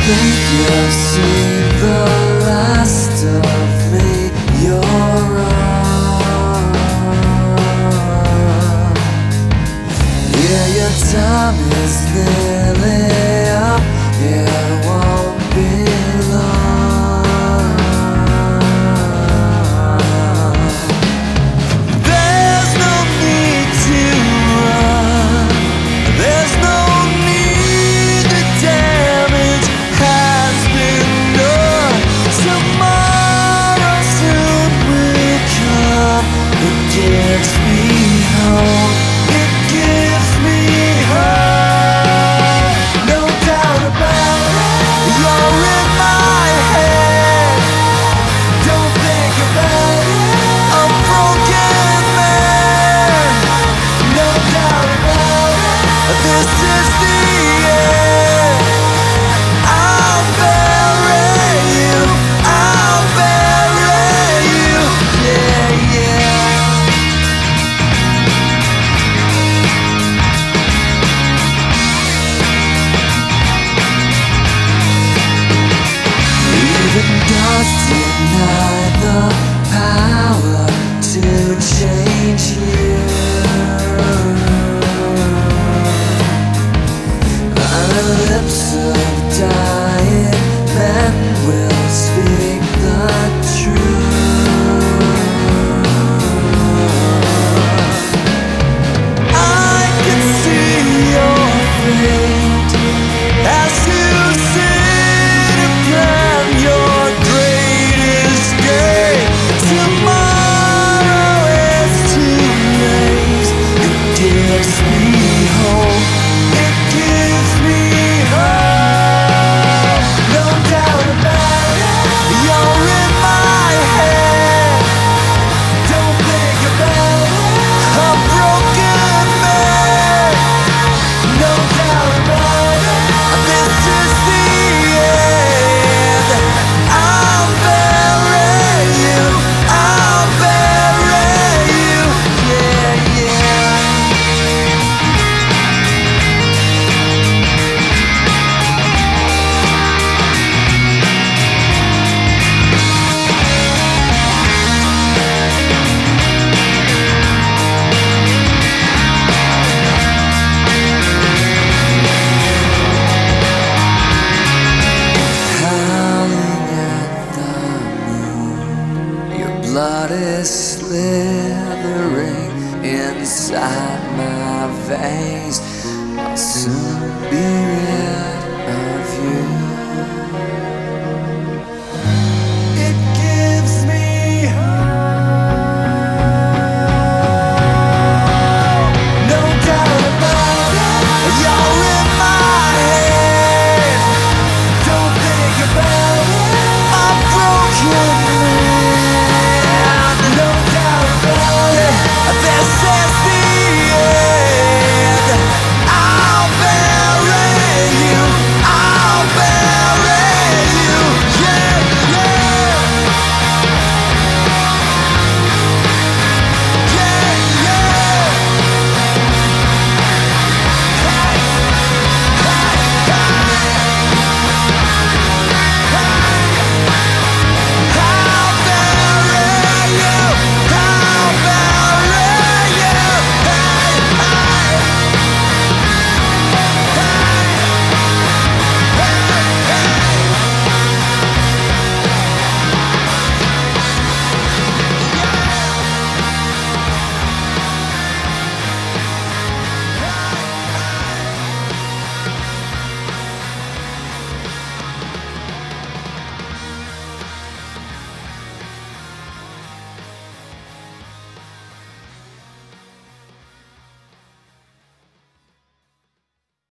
think you've seen the last of me. You're wrong. Yeah, your time is nearly up. It won't be long. There's no need to run. There's no need to damage has been done. Tomorrow soon will come. It gives me hope. It gives me hope. No doubt about it. You're in my head. Don't think about it. A broken man. No doubt about it. This is the end. I'll bury you. I'll bury you. Yeah, yeah. Even gods deny the power to change you. On the lips of dying men will speak the truth. I can see your fate as you sit and plan your greatest day. Tomorrow is too late. It gives me hope. It gives me hope. No doubt about it. You're in my head. Don't think about it. A broken man. No doubt about it. This is the end. I'll bury you. I'll bury you. Yeah, yeah. Howling at the moon, your blood is slithering inside my veins. I'll soon be ready.